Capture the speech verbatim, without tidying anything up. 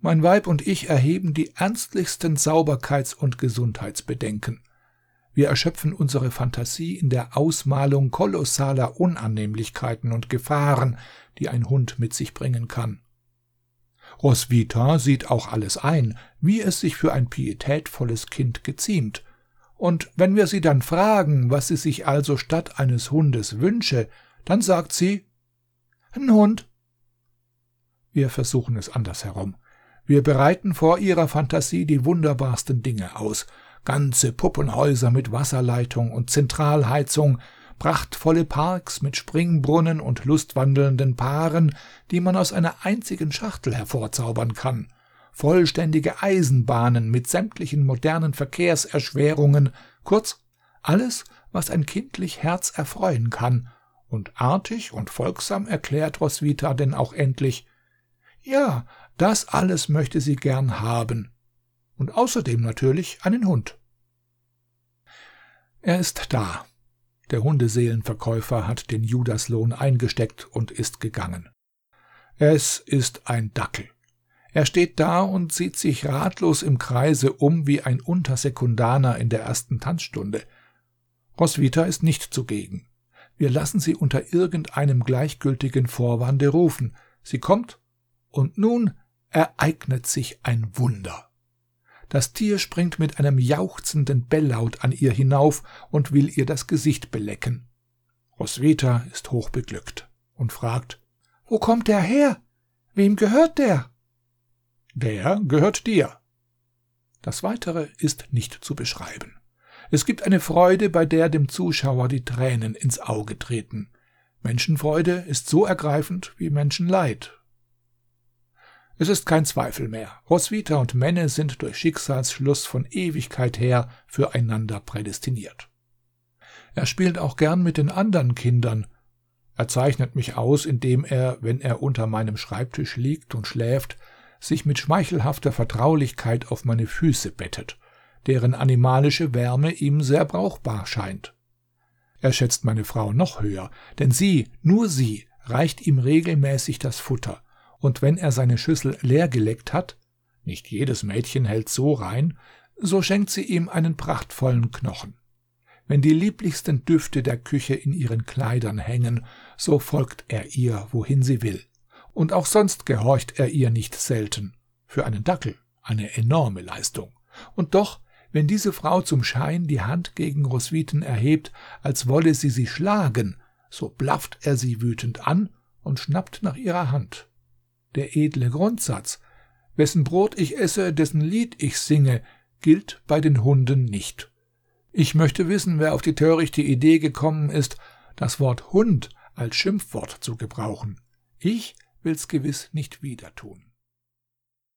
Mein Weib und ich erheben die ernstlichsten Sauberkeits- und Gesundheitsbedenken. Wir erschöpfen unsere Fantasie in der Ausmalung kolossaler Unannehmlichkeiten und Gefahren, die ein Hund mit sich bringen kann. Roswitha sieht auch alles ein, wie es sich für ein pietätvolles Kind geziemt. Und wenn wir sie dann fragen, was sie sich also statt eines Hundes wünsche, dann sagt sie: »Ein Hund.« Wir versuchen es andersherum. Wir bereiten vor ihrer Fantasie die wunderbarsten Dinge aus: ganze Puppenhäuser mit Wasserleitung und Zentralheizung, prachtvolle Parks mit Springbrunnen und lustwandelnden Paaren, die man aus einer einzigen Schachtel hervorzaubern kann, vollständige Eisenbahnen mit sämtlichen modernen Verkehrserschwerungen, kurz alles, was ein kindlich Herz erfreuen kann, und artig und folgsam erklärt Roswitha denn auch endlich: Ja, das alles möchte sie gern haben. Und außerdem natürlich einen Hund. Er ist da. Der Hundeseelenverkäufer hat den Judaslohn eingesteckt und ist gegangen. Es ist ein Dackel. Er steht da und sieht sich ratlos im Kreise um wie ein Untersekundaner in der ersten Tanzstunde. Roswitha ist nicht zugegen. Wir lassen sie unter irgendeinem gleichgültigen Vorwande rufen. Sie kommt, und nun ereignet sich ein Wunder. Das Tier springt mit einem jauchzenden Belllaut an ihr hinauf und will ihr das Gesicht belecken. Roswitha ist hochbeglückt und fragt: »Wo kommt der her? Wem gehört der?« »Der gehört dir.« Das Weitere ist nicht zu beschreiben. Es gibt eine Freude, bei der dem Zuschauer die Tränen ins Auge treten. Menschenfreude ist so ergreifend wie Menschenleid. Es ist kein Zweifel mehr: Roswitha und Menne sind durch Schicksalsschluss von Ewigkeit her füreinander prädestiniert. Er spielt auch gern mit den anderen Kindern. Er zeichnet mich aus, indem er, wenn er unter meinem Schreibtisch liegt und schläft, sich mit schmeichelhafter Vertraulichkeit auf meine Füße bettet, deren animalische Wärme ihm sehr brauchbar scheint. Er schätzt meine Frau noch höher, denn sie, nur sie, reicht ihm regelmäßig das Futter, und wenn er seine Schüssel leer geleckt hat, nicht jedes Mädchen hält so rein, so schenkt sie ihm einen prachtvollen Knochen. Wenn die lieblichsten Düfte der Küche in ihren Kleidern hängen, so folgt er ihr, wohin sie will. Und auch sonst gehorcht er ihr nicht selten. Für einen Dackel eine enorme Leistung. Und doch, wenn diese Frau zum Schein die Hand gegen Roswitha erhebt, als wolle sie sie schlagen, so blafft er sie wütend an und schnappt nach ihrer Hand. Der edle Grundsatz: Wessen Brot ich esse, dessen Lied ich singe, gilt bei den Hunden nicht. Ich möchte wissen, wer auf die törichte Idee gekommen ist, das Wort Hund als Schimpfwort zu gebrauchen. Ich will's gewiss nicht wieder tun.